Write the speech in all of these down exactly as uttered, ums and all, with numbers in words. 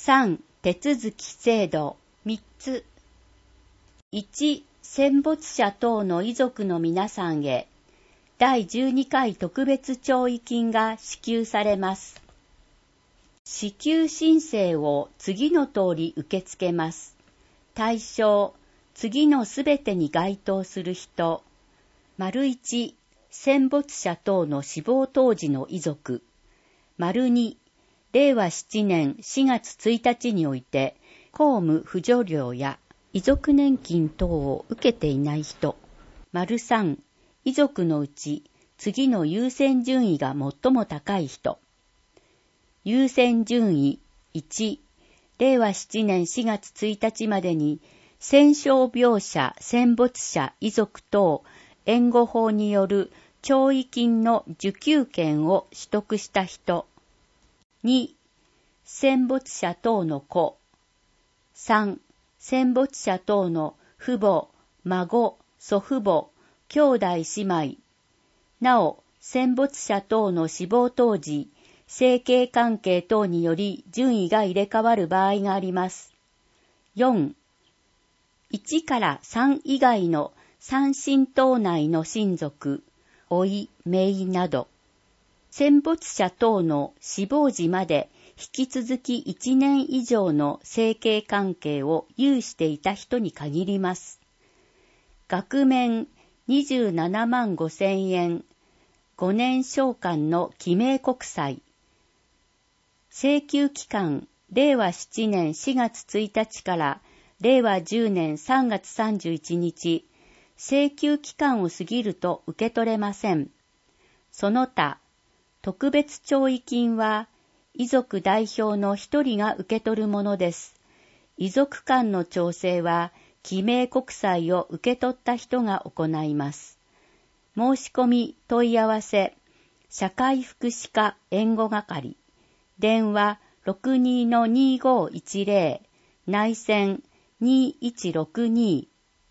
さん、手続き制度みっつ。いち、戦没者等の遺族の皆さんへ、だいじゅうにかい特別弔慰金が支給されます。支給申請を次の通り受け付けます。対象、次のすべてに該当する人。丸いち、戦没者等の死亡当時の遺族。丸に、れいわななねんしがつついたちにおいて、公務扶助料や遺族年金等を受けていない人。丸さん、遺族のうち次の優先順位が最も高い人。優先順位いち、れいわななねんしがつついたちまでに戦傷病者、戦没者、遺族等援護法による弔慰金の受給権を取得した人。に、戦没者等の子。さん、戦没者等の父母、孫、祖父母、兄弟姉妹。なお、戦没者等の死亡当時、生計関係等により順位が入れ替わる場合があります。よん、いちからさん以外の三親等内の親族、甥、姪など。戦没者等の死亡時まで引き続きいちねん以上の生計関係を有していた人に限ります。額面にじゅうななまんごせんえん、ごねん償還の記名国債。請求期間、れいわななねんしがつついたちかられいわじゅうねんさんがつさんじゅういちにち、請求期間を過ぎると受け取れません。その他、特別弔慰金は、遺族代表の一人が受け取るものです。遺族間の調整は、記名国債を受け取った人が行います。申し込み問い合わせ、社会福祉課援護係、電話 ろくにーにーごーいちぜろ、内線にいちろくに。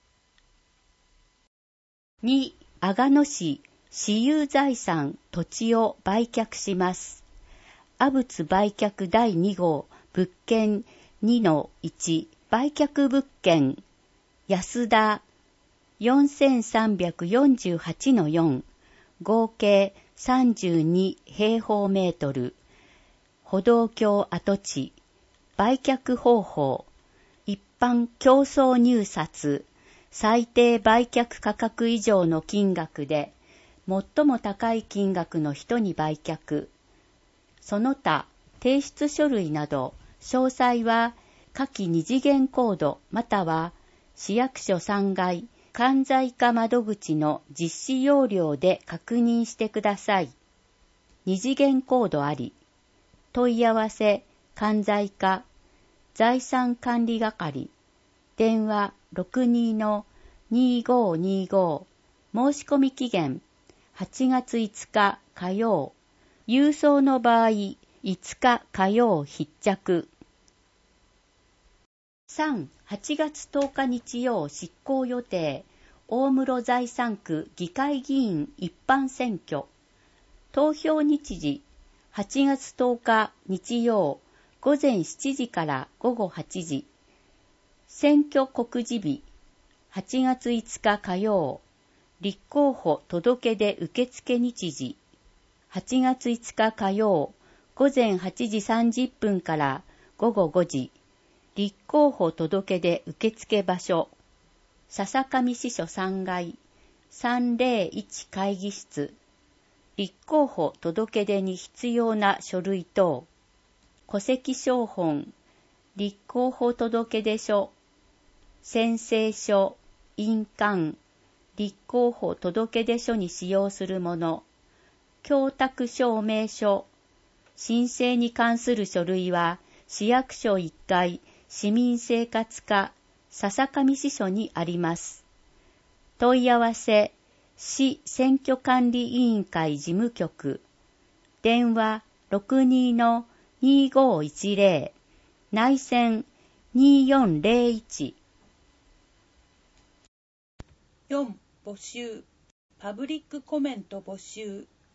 に、阿賀野市、私有財産土地を売却します。阿仏売却だいにごう物件 にのいち 売却物件安田 よんせんさんびゃくよんじゅうはちのよん 合計さんじゅうにへいほうメートル歩道橋跡地売却方法一般競争入札最低売却価格以上の金額で最も高い金額の人に売却。その他、提出書類など、詳細は下記二次元コードまたは市役所さんがい関西課窓口の実施要領で確認してください。二次元コードあり。問い合わせ、関西課、財産管理係、電話 ろくにーのにーごーにーごー、申し込み期限、はちがついつか火曜、郵送の場合、いつか火曜必着。さん、はちがつとおか日曜執行予定、大室財産区議会議員一般選挙。投票日時、はちがつとおか日曜、午前しちじから午後はちじ。選挙告示日、はちがついつか火曜、立候補届出受付日時、はちがついつか火曜、午前はちじさんじゅっぷんから午後ごじ、立候補届出受付場所、笹上支所さんがい、さんぜろいち会議室、立候補届出に必要な書類等、戸籍抄本、立候補届出書、宣誓書、印鑑、立候補届出書に使用するもの、供託証明書、申請に関する書類は、市役所いっかい市民生活課笹上支所にあります。問い合わせ、市選挙管理委員会事務局、電話 ろくにーのにーごーいちぜろ、内線にーよんぜろいち。 よん、募集。パブリックコメント募集。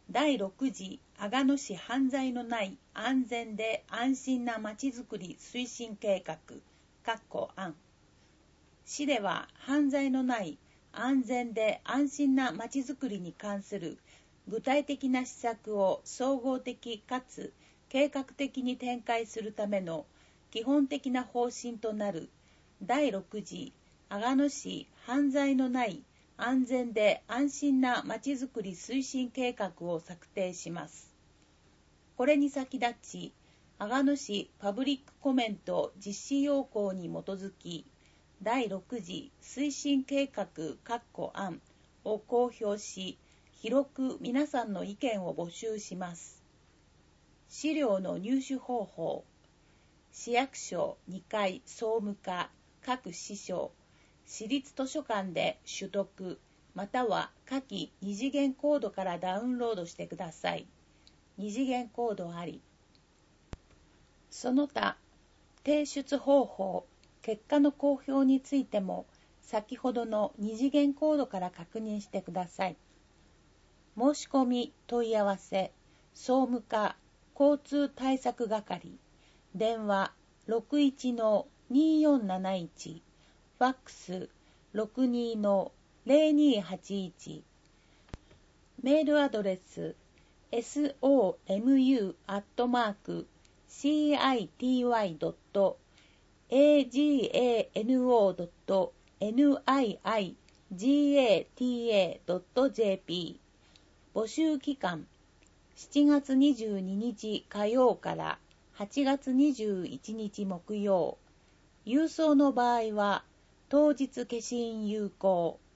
だいろく次阿賀野市犯罪のない安全で安心なまちづくり推進計画案。市では犯罪のない安全で安心なまちづくりに関する具体的な施策を総合的かつ計画的に展開するための基本的な方針となるだいろく次阿賀野市犯罪のない安全で安心なまちづくり推進計画を策定します。これに先立ち、阿賀野市パブリックコメント実施要項に基づき、だいろく次推進計画案を公表し、広く皆さんの意見を募集します。資料の入手方法、市役所にかい総務課各支所、市立図書館で取得、または下記二次元コードからダウンロードしてください。二次元コードあり。その他、提出方法、結果の公表についても、先ほどの二次元コードから確認してください。申し込み問い合わせ、総務課交通対策係、電話 ろくいちのにーよんなないち、ファックス ろくにーのぜろにーはちいち、メールアドレス エスオーエムユー アットマーク シーアイティーワイ ドット エージーエーエヌオー ドット ニーアイジーエーティーエー ドット ジェーピー 募集期間しちがつにじゅうににち火曜からはちがつにじゅういちにち木曜、郵送の場合は当日消印有効。